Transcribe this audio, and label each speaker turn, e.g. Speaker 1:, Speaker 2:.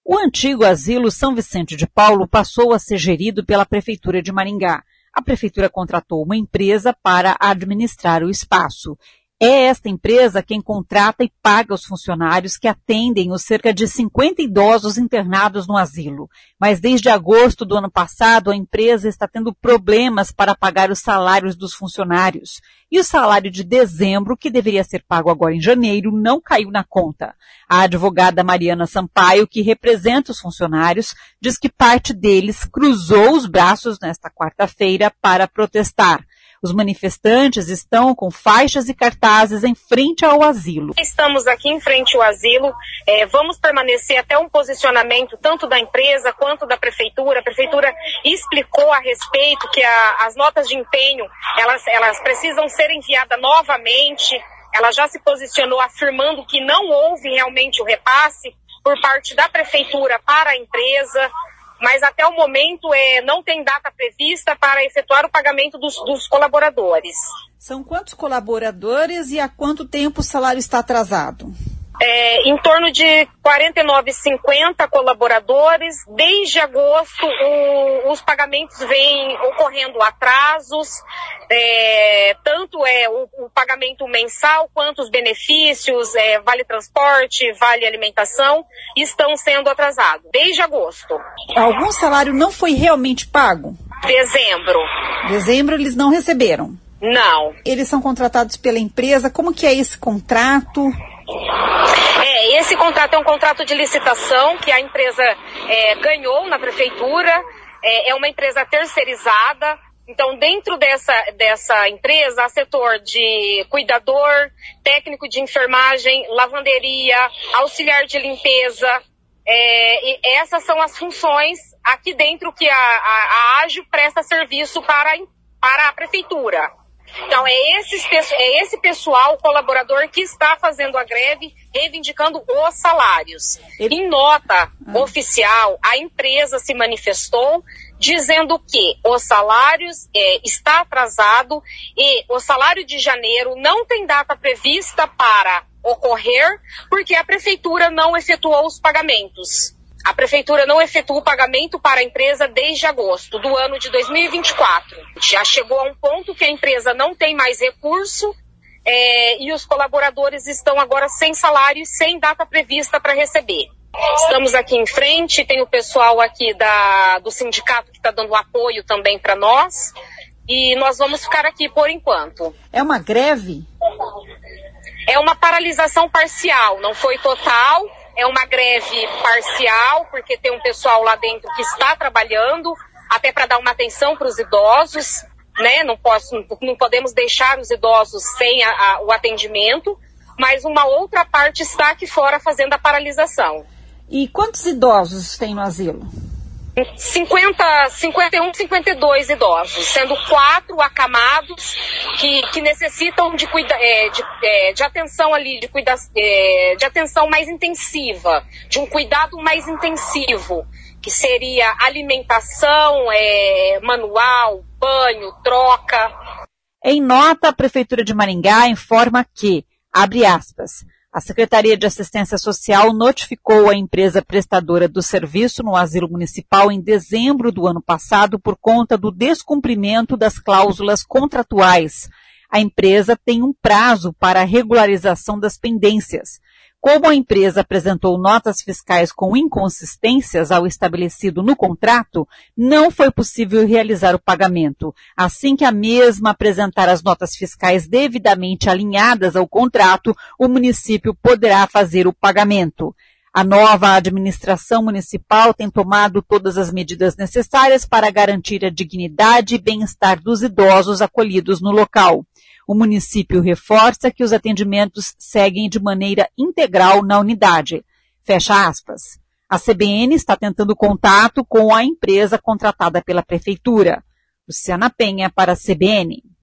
Speaker 1: O antigo asilo São Vicente de Paulo passou a ser gerido pela Prefeitura de Maringá. A Prefeitura contratou uma empresa para administrar o espaço. É esta empresa quem contrata e paga os funcionários que atendem os cerca de 50 idosos internados no asilo. Mas desde agosto do ano passado, a empresa está tendo problemas para pagar os salários dos funcionários. E o salário de dezembro, que deveria ser pago agora em janeiro, não caiu na conta. A advogada Mariana Sampaio, que representa os funcionários, diz que parte deles cruzou os braços nesta quarta-feira para protestar. Os manifestantes estão com faixas e cartazes em frente ao asilo.
Speaker 2: Estamos aqui em frente ao asilo, vamos permanecer até um posicionamento tanto da empresa quanto da prefeitura. A prefeitura explicou a respeito que as notas de empenho, elas precisam ser enviadas novamente. Ela já se posicionou afirmando que não houve realmente o repasse por parte da prefeitura para a empresa. Mas até o momento não tem data prevista para efetuar o pagamento dos colaboradores.
Speaker 1: São quantos colaboradores e há quanto tempo o salário está atrasado?
Speaker 2: Em torno de 49,50 colaboradores. Desde agosto, os pagamentos vêm ocorrendo atrasos, tanto o pagamento mensal quanto os benefícios, vale transporte, vale alimentação, estão sendo atrasados, desde agosto.
Speaker 1: Algum salário não foi realmente pago?
Speaker 2: Dezembro
Speaker 1: eles não receberam?
Speaker 2: Não.
Speaker 1: Eles são contratados pela empresa, como que é esse contrato?
Speaker 2: Esse contrato é um contrato de licitação que a empresa ganhou na prefeitura, é uma empresa terceirizada. Então, dentro dessa empresa, há setor de cuidador, técnico de enfermagem, lavanderia, auxiliar de limpeza. E essas são as funções aqui dentro que a Ágio presta serviço para a prefeitura. Então, é esse pessoal, colaborador, que está fazendo a greve, reivindicando os salários. Em nota oficial, a empresa se manifestou dizendo que os salários está atrasado e o salário de janeiro não tem data prevista para ocorrer porque a prefeitura não efetuou os pagamentos. A prefeitura não efetua o pagamento para a empresa desde agosto do ano de 2024. Já chegou a um ponto que a empresa não tem mais recurso e os colaboradores estão agora sem salário e sem data prevista para receber. Estamos aqui em frente, tem o pessoal aqui do sindicato que está dando apoio também para nós e nós vamos ficar aqui por enquanto.
Speaker 1: É uma greve?
Speaker 2: É uma paralisação parcial, não foi total. É uma greve parcial, porque tem um pessoal lá dentro que está trabalhando, até para dar uma atenção para os idosos, né? Não podemos deixar os idosos sem o atendimento, mas uma outra parte está aqui fora fazendo a paralisação.
Speaker 1: E quantos idosos tem no asilo?
Speaker 2: 51, 52 idosos, sendo 4 acamados que necessitam de atenção ali, de atenção mais intensiva, de um cuidado mais intensivo, que seria alimentação, manual, banho, troca.
Speaker 1: Em nota, a Prefeitura de Maringá informa que, abre aspas, a Secretaria de Assistência Social notificou a empresa prestadora do serviço no asilo municipal em dezembro do ano passado por conta do descumprimento das cláusulas contratuais. A empresa tem um prazo para a regularização das pendências. Como a empresa apresentou notas fiscais com inconsistências ao estabelecido no contrato, não foi possível realizar o pagamento. Assim que a mesma apresentar as notas fiscais devidamente alinhadas ao contrato, o município poderá fazer o pagamento. A nova administração municipal tem tomado todas as medidas necessárias para garantir a dignidade e bem-estar dos idosos acolhidos no local. O município reforça que os atendimentos seguem de maneira integral na unidade. Fecha aspas. A CBN está tentando contato com a empresa contratada pela Prefeitura. Luciana Penha para a CBN.